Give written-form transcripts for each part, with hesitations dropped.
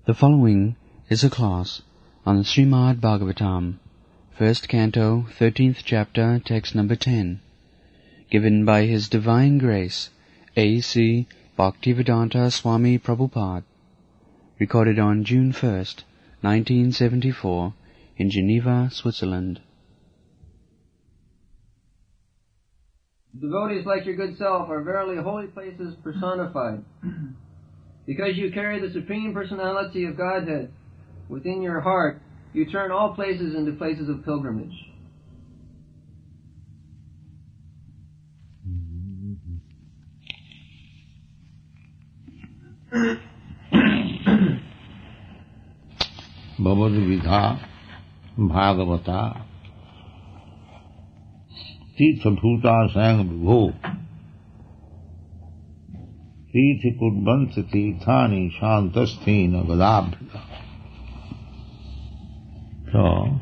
The following is a class on the Srimad Bhagavatam, first canto, 13th chapter, text number 10, given by His Divine Grace, A.C. Bhaktivedanta Swami Prabhupada, recorded on June 1st, 1974, in Geneva, Switzerland. Devotees like your good self are verily holy places personified. Because you carry the Supreme Personality of Godhead within your heart, you turn all places into places of pilgrimage. Bhavadvidha Bhagavata Tirtha Bhuta Sang Vibho Tirthi Kudvansa Tirthani Shantasthena Gadabhya. So,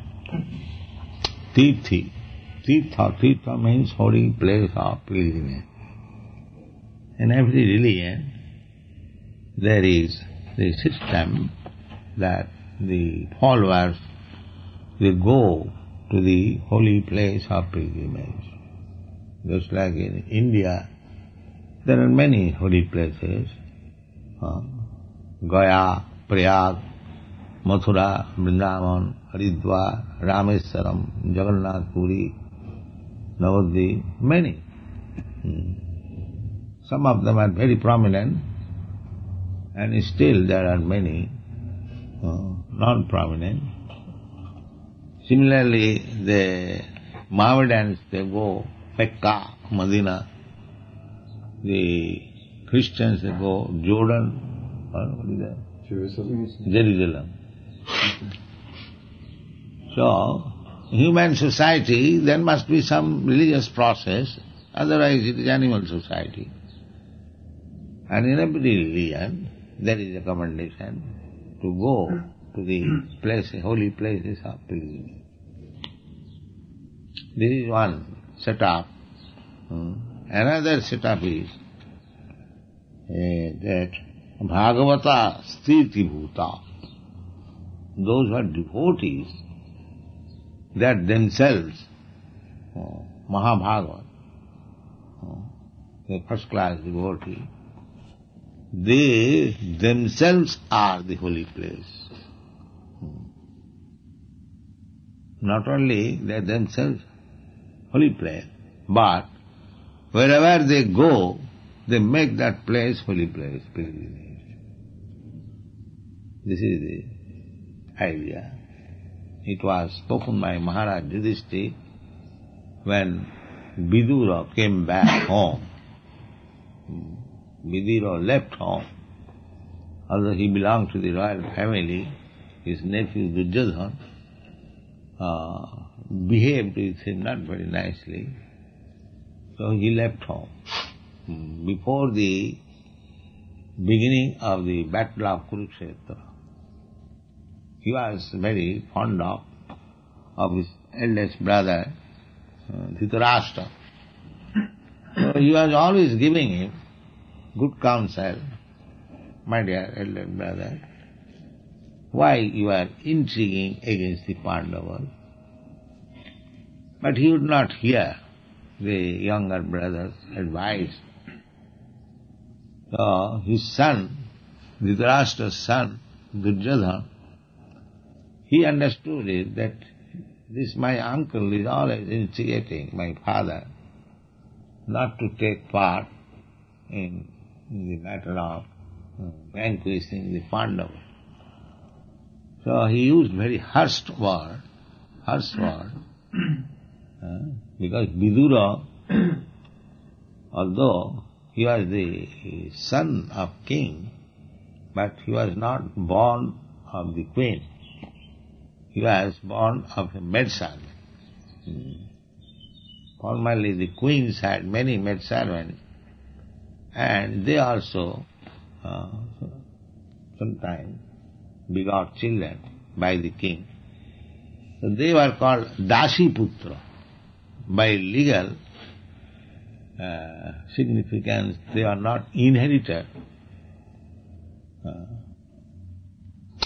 Tirtha means holy place of pilgrimage. In every religion, there is the system that the followers will go to the holy place of pilgrimage. Just like in India, there are many holy places, Gaya, Prayag, Mathura, Vrindavan, Haridwar, Rameswaram, Jagannath Puri, Navadvip, many. Some of them are very prominent, and still there are many non-prominent. Similarly, the Mohammedans, they go Mecca, Medina. The Christians, they go Jordan, what is that? Jerusalem. So, human society, there must be some religious process, otherwise it is animal society. And in every religion, there is a commendation to go to the place, holy places of pilgrimage. This is one setup. Another setup is that Bhagavata Sthiti Bhuta. Those who are devotees, that themselves, Mahabhagavat, the first class devotee, they themselves are the holy place. Not only they themselves holy place, but wherever they go, they make that place holy place, pilgrimage. This is the idea. It was spoken by Maharaj Yudhishthira when Vidura came back home. Vidura left home. Although he belonged to the royal family, his nephew Duryodhana behaved with him not very nicely. So he left home. Before the beginning of the battle of Kurukshetra, he was very fond of his eldest brother, Dhritarashtra. So he was always giving him good counsel. My dear elder brother, why you are intriguing against the Pandavas? But he would not hear the younger brother's advice. So his son, Dhritarashtra's son, Duryodhana, he understood it that this my uncle is always instigating my father not to take part in the matter of vanquishing the Pandavas. So he used very harsh word, because Vidura, although he was the son of king, but he was not born of the queen. He was born of a maidservant. Formerly the queens had many maidservants, and they also sometimes begot children by the king. So they were called Dasiputra. By legal significance, they are not inherited.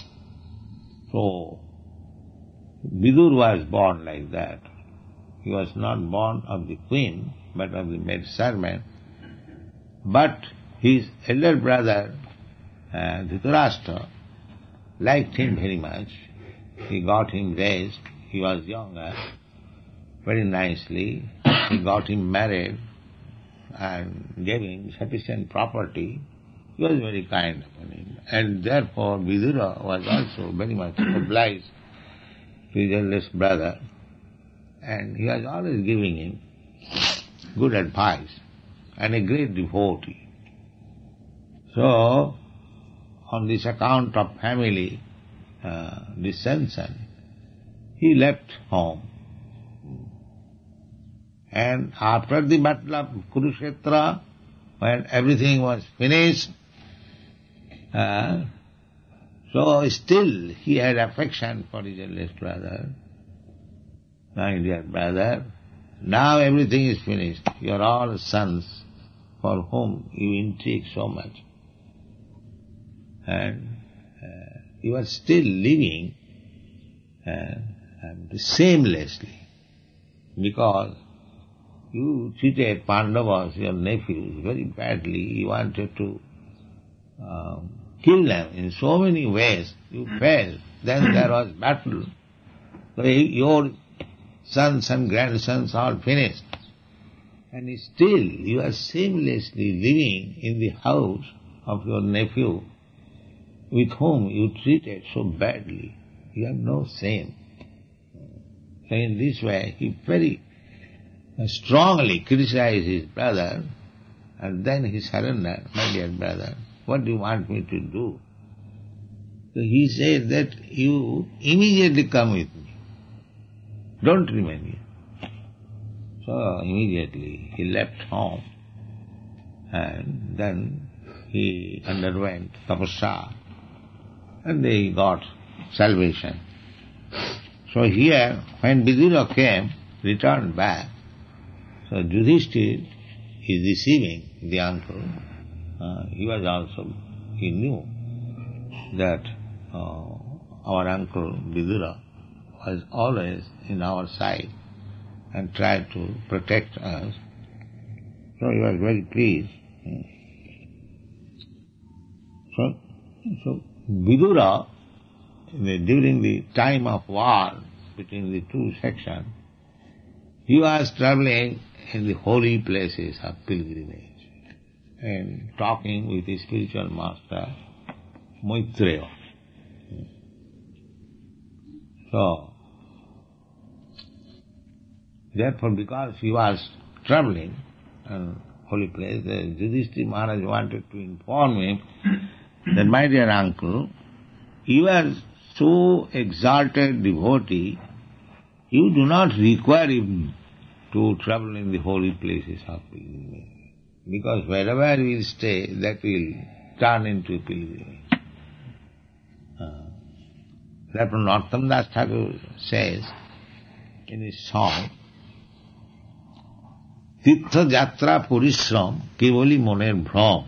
So, Vidur was born like that. He was not born of the queen, but of the maid servant. But his elder brother, Dhritarashtra, liked him very much. He got him raised. He was younger, very nicely. He got him married and gave him sufficient property. He was very kind upon him. And therefore Vidura was also very much obliged to his eldest brother. And he was always giving him good advice and a great devotee. So, on this account of family dissension, he left home. And after the battle of Kurukshetra, when everything was finished, so still he had affection for his eldest brother. My dear brother, now everything is finished. You are all sons for whom you intrigue so much. And you are still living shamelessly, because you treated Pandavas, your nephews, very badly. You wanted to kill them in so many ways. You failed. Then there was battle. So your sons and grandsons all finished. And still you are shamelessly living in the house of your nephew with whom you treated so badly. You have no shame. So in this way he very strongly criticized his brother, and then he surrendered. My dear brother, what do you want me to do? So he said that you immediately come with me. Don't remain here. So immediately he left home, and then he underwent tapasya, and he got salvation. So here, when Vidura came, returned back, so Yudhishthira is deceiving the uncle. He knew that our uncle Vidura was always in our side and tried to protect us. So he was very pleased. So Vidura, during the time of war between the two sections, he was traveling in the holy places of pilgrimage and talking with his spiritual master, Maitreya. So, therefore, because he was traveling in holy place, Yudhishthira Maharaj wanted to inform him that, my dear uncle, you are so exalted devotee, you do not require him to travel in the holy places of pilgrimage. Because wherever we will stay, that will turn into a pilgrimage. Therefore Narottam Das Thakur says in his song, Tirtha Jatra Purishram Kevali Moner Bhram.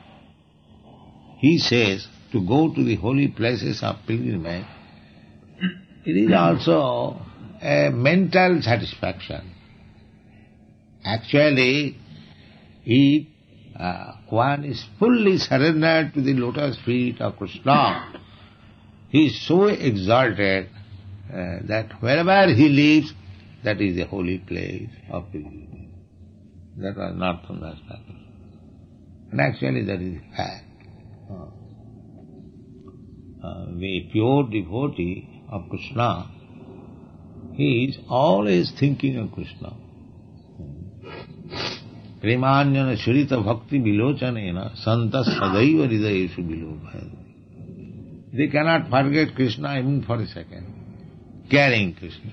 He says to go to the holy places of pilgrimage, it is also a mental satisfaction. Actually, if one is fully surrendered to the lotus feet of Krishna, he is so exalted that wherever he lives, that is the holy place of pilgrimage. That was Narottam Das Thakur. And actually that is fact. The pure devotee of Krishna, he is always thinking of Krishna. Premanyana Shurita Bhakti Vilochanena Santas Sadaiva Hridayeshu Vilobhaya. They cannot forget Krishna even for a second, carrying Krishna.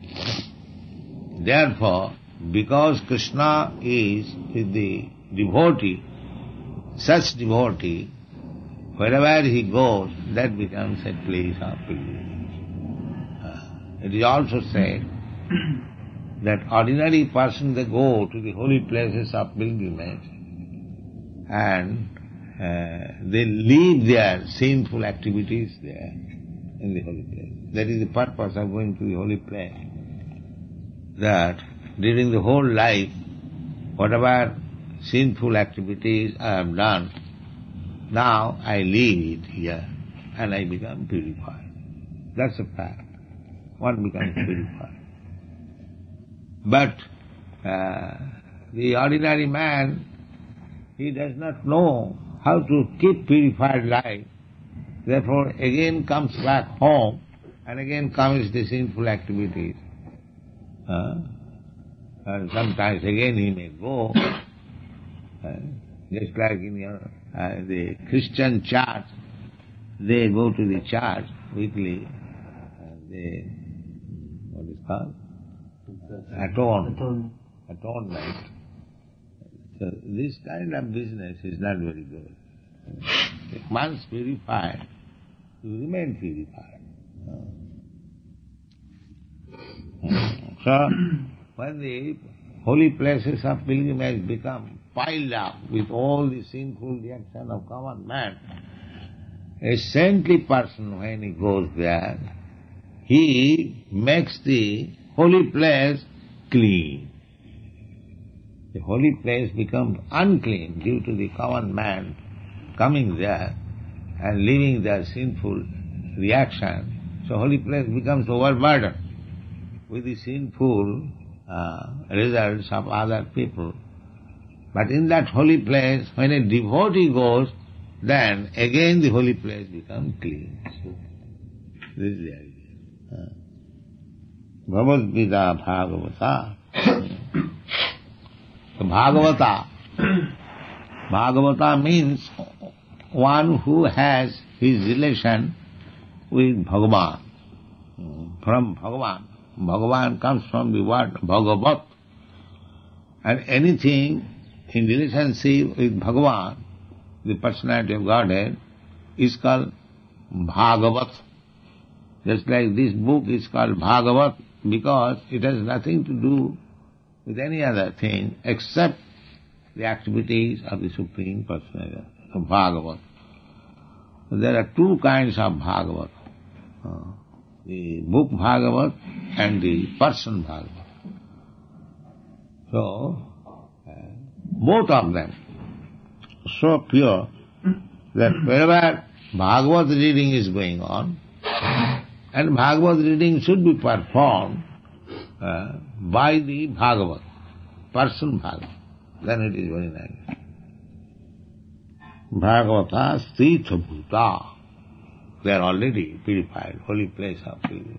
Therefore, because Krishna is the devotee, such devotee, wherever he goes, that becomes a place of pilgrimage. It is also said that ordinary persons, they go to the holy places of pilgrimage and they leave their sinful activities there. in the holy place. That is the purpose of going to the holy place. That during the whole life, whatever sinful activities I have done, now I leave it here and I become purified. That's a fact. One becomes purified. But the ordinary man, he does not know how to keep purified life. Therefore, again comes back home and again commits the sinful activities. And sometimes again he may go, just like in the Christian church, they go to the church weekly, they, what is called? Atonement. So this kind of business is not very good. If once purified, you remain purified. So, when the holy places of pilgrimage become piled up with all the sinful reaction of common man, a saintly person, when he goes there, he makes the holy place clean. The holy place becomes unclean due to the common man coming there and leaving their sinful reaction. So holy place becomes overburdened with the sinful results of other people. But in that holy place, when a devotee goes, then again the holy place becomes clean. So, this is the idea. Bhagavad Gita Bhagavata. So Bhagavata means one who has his relation with Bhagavan. From Bhagavan. Bhagavan comes from the word Bhagavat. And anything in relationship with Bhagavan, the personality of Godhead, is called Bhagavat. Just like this book is called Bhagavat because it has nothing to do with any other thing except the activities of the Supreme Personality of Bhagavat. So there are two kinds of Bhagavat. The book Bhagavat and the person Bhagavat. So, both of them so pure that wherever Bhagavat reading is going on, and Bhagavat reading should be performed by the Bhagavat, person Bhagavat, then it is very nice. Bhagavata Sthita Bhuta. They are already purified, holy place of purity.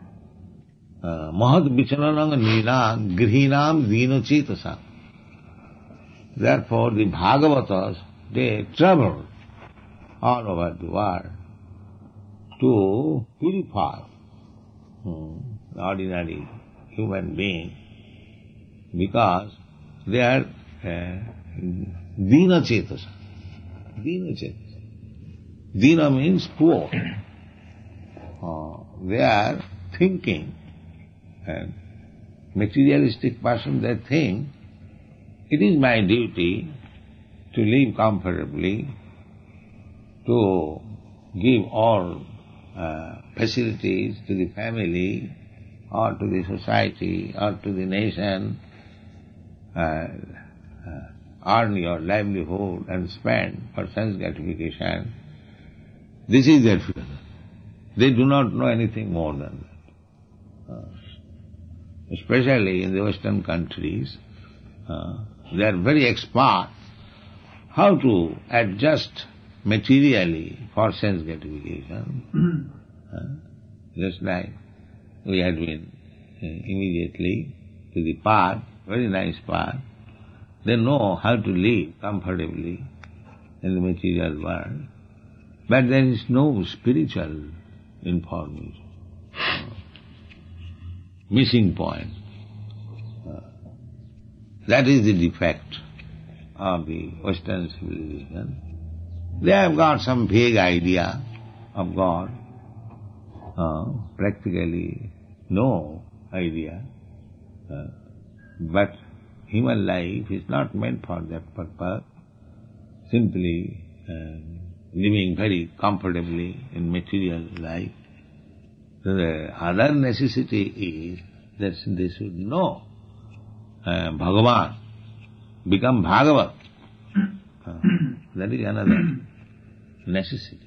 Mahad Vichananang Nina Grihinam Dinochitasa. Therefore the Bhagavatas, they travel all over the world to purify the ordinary human being because they are Dina Chetasa. Dina Chetasa. Dina means poor. They are thinking, and materialistic person, they think, it is my duty to live comfortably, to give all facilities to the family, or to the society, or to the nation, earn your livelihood and spend for sense gratification. This is their future. They do not know anything more than that. Especially in the Western countries, they are very expert how to adjust materially for sense gratification. Just like we had been immediately to the park, very nice park. They know how to live comfortably in the material world, but there is no spiritual information. Missing point. That is the defect of the Western civilization. They have got some vague idea of God, practically no idea, but human life is not meant for that purpose, simply living very comfortably in material life. The other necessity is that they should know Bhagavan, become Bhagavat. That is another necessity.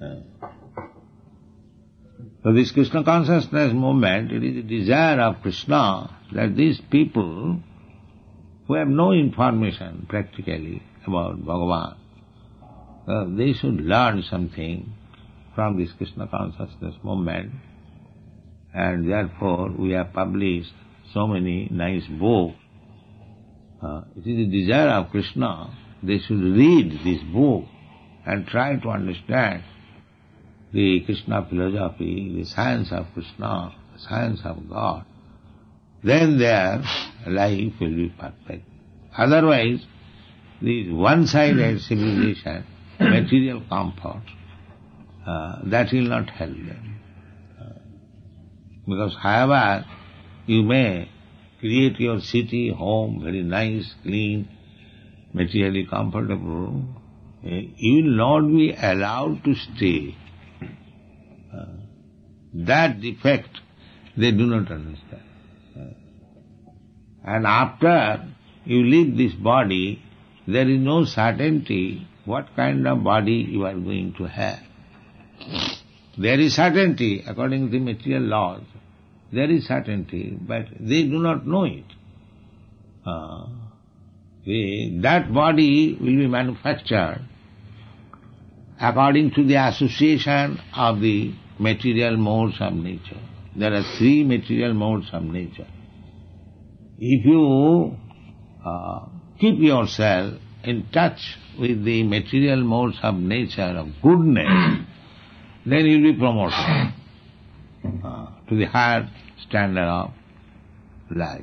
So this Krishna consciousness movement, it is a desire of Krishna that these people who have no information practically about Bhagavan, they should learn something from this Krishna consciousness movement, and therefore we have published so many nice books. It is the desire of Krishna, they should read this book and try to understand the Krishna philosophy, the science of Krishna, the science of God. Then their life will be perfect. Otherwise, this one-sided civilization, material comfort, that will not help them. Because however you may create your city, home, very nice, clean, materially comfortable, you will not be allowed to stay. That defect they do not understand. And after you leave this body, there is no certainty what kind of body you are going to have. There is certainty according to the material laws. There is certainty, but they do not know it. That body will be manufactured according to the association of the material modes of nature. There are 3 material modes of nature. If you keep yourself in touch with the material modes of nature, of goodness, then you will be promoted to the higher standard of life.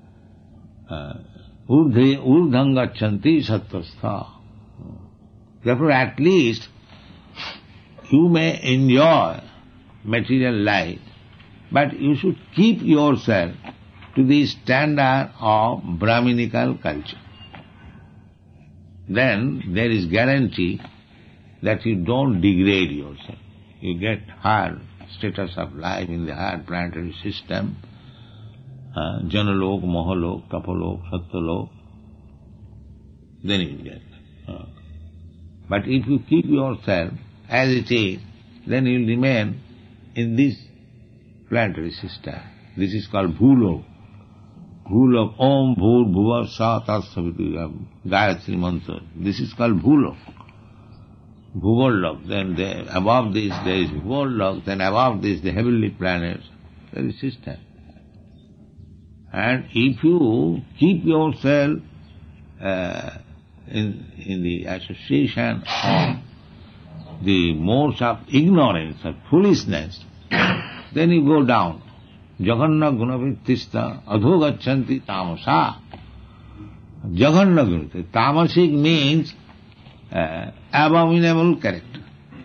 Urdham gacchanti sattvastha. Therefore, at least you may enjoy material life, but you should keep yourself to the standard of Brahminical culture. Then there is guarantee that you don't degrade yourself. You get higher status of life in the higher planetary system, Janalok, Mahalok, Tapalok, Satyalok, then you get. But if you keep yourself as it is, then you will remain in this planetary system. This is called Bhulok. Bhulok, Om Bhur Bhuva Sa Tat Saviti, Gayatri Mantra. This is called Bhulok. Bhugollok. Then above this there is Bhugollok, then above this the heavenly planets. There is system. And if you keep yourself in the association of the modes of ignorance, of foolishness, then you go down. Jaganna gunavittista adho gacchanti tamasa. Jaganna gunavittista. Tamasic means abominable character.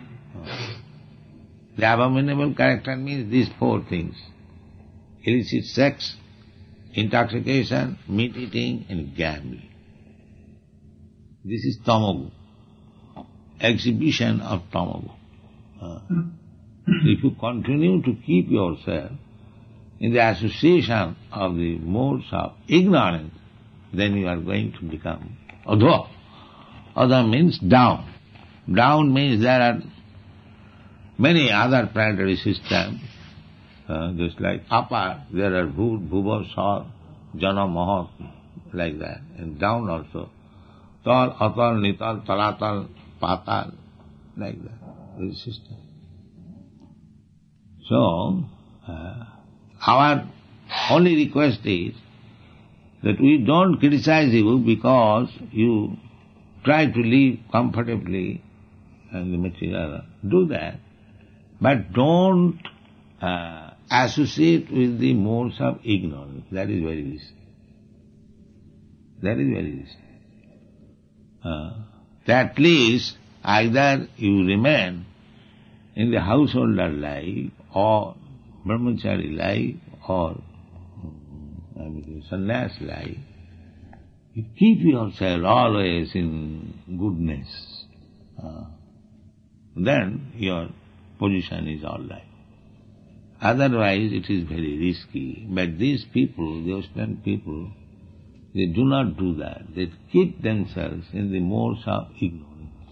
The abominable character means these 4 things. Illicit sex, intoxication, meat eating, and gambling. This is tamagu, exhibition of tamagu. If you continue to keep yourself in the association of the modes of ignorance, then you are going to become adho. Adho means down. Down means there are many other planetary systems, just like upper, there are Bhuva, Sa, Jana, Maha, like that, and down also. Tal, Atal, Nital, Talatal, Patal, like that, this system. So, our only request is that we don't criticize you because you try to live comfortably in the material. Do that. But don't associate with the modes of ignorance. That is very risky. That is very risky. At least either you remain in the householder life or brahmachari life or sannyas life. You keep yourself always in goodness. Then your position is all right. Otherwise it is very risky. But these people, the Western people, they do not do that. They keep themselves in the modes of ignorance.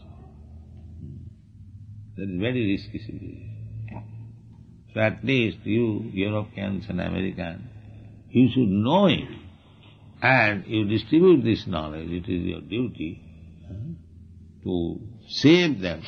That is very risky situation. So at least you, Europeans and Americans, you should know it and you distribute this knowledge. It is your duty to save them.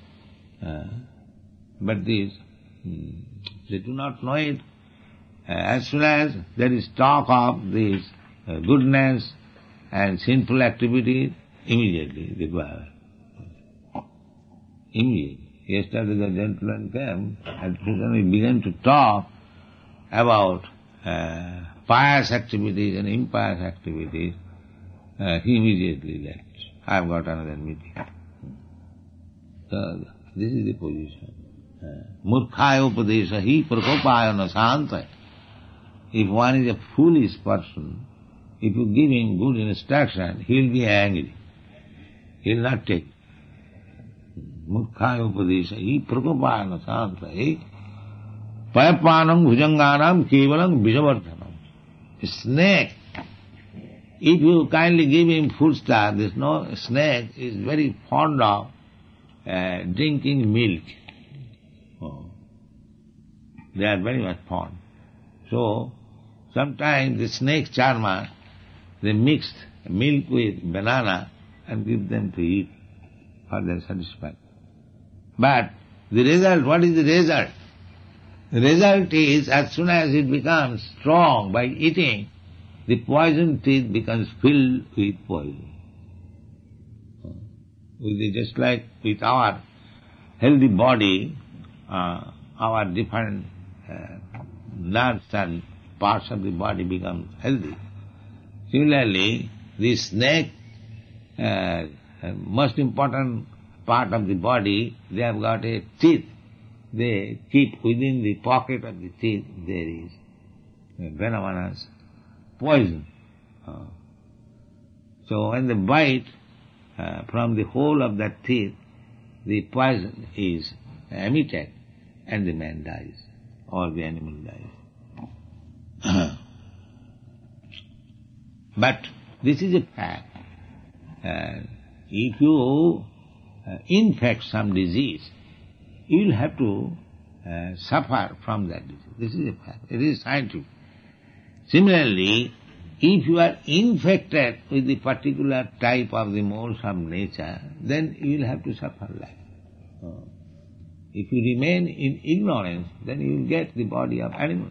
But these, they do not know it. As soon as there is talk of this goodness and sinful activities, immediately they go away. Immediately. Yesterday the gentleman came and suddenly began to talk about pious activities and impious activities. He immediately left. I have got another meeting. So this is the position. Murkhaya upadesha hi prakopaya na santa. If one is a foolish person, if you give him good instruction, he will be angry. He will not take it. Murkhaya upadesha hi prakopaya na santa. Payapanam bhujanganam kevalam visavardhanam. A snake, if you kindly give him food stuff, this snake is very fond of drinking milk. They are very much fond. So, sometimes the snake charmer, they mix milk with banana and give them to eat for their satisfaction. But the result, what is the result? The result is, as soon as it becomes strong by eating, the poison teeth becomes filled with poison. Just like with our healthy body, our different nerves and parts of the body become healthy. Similarly, the snake, most important part of the body, they have got a teeth. They keep within the pocket of the teeth, there is venomous poison. So when they bite, from the whole of that teeth, the poison is emitted and the man dies, or the animal dies. But this is a fact. If you infect some disease, you will have to suffer from that disease. This is a fact. It is scientific. Similarly, if you are infected with the particular type of the modes of nature, then you will have to suffer life. If you remain in ignorance, then you will get the body of animal.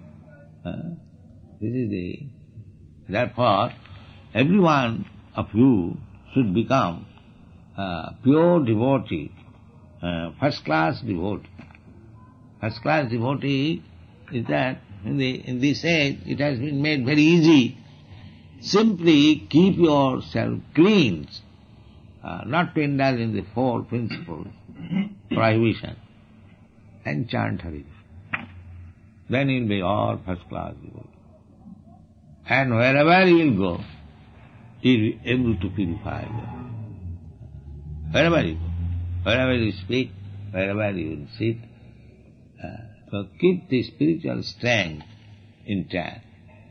Therefore, every one of you should become pure devotee, first-class devotee. First-class devotee is that in this age it has been made very easy. Simply keep yourself clean, not to indulge in the four principles, prohibition, and chant Hari. Then you will be all first-class devotee. And wherever you will go, you will be able to purify yourself. Wherever you go, wherever you speak, wherever you will sit. So keep the spiritual strength intact.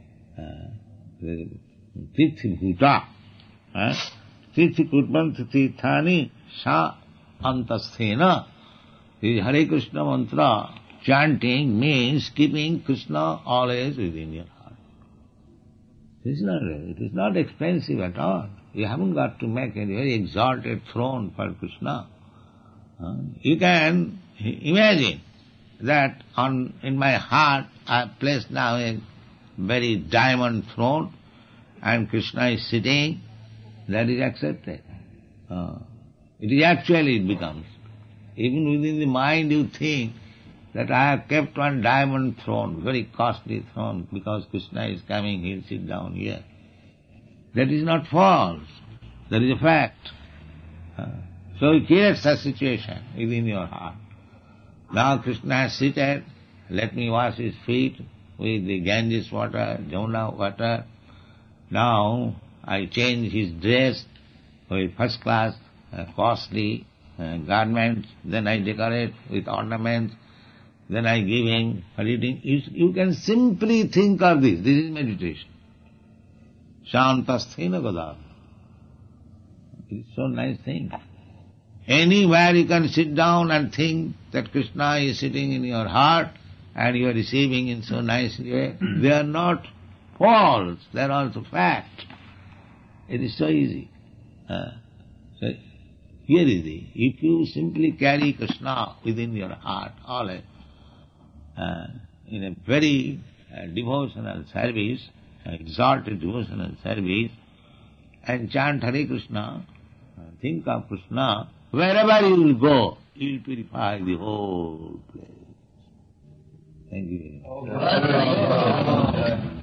Tithi bhuta, tithi kurbanti tithani sa antasthena. Hare Krishna mantra chanting means keeping Krishna always within your heart. It is not expensive at all. You haven't got to make a very exalted throne for Krishna. You can imagine that in my heart I have placed now a very diamond throne and Krishna is sitting. That is accepted. It becomes. Even within the mind you think that I have kept one diamond throne, very costly throne, because Krishna is coming, he will sit down here. That is not false. That is a fact. So it creates a situation within your heart. Now Krishna has seated, let me wash his feet with the Ganges water, Jamuna water. Now I change his dress with first-class, costly garments, then I decorate with ornaments, then I give him for eating. You can simply think of this. This is meditation. Shantasthena Gada. It's so nice thing. Anywhere you can sit down and think that Krishna is sitting in your heart and you are receiving in so nice way. They are not false, they are also fact. It is so easy. So here is it. If you simply carry Krishna within your heart, always, in a very devotional service, exalted devotional service, and chant Hare Krishna, think of Krishna, wherever you will go, you will purify the whole place. Thank you very much.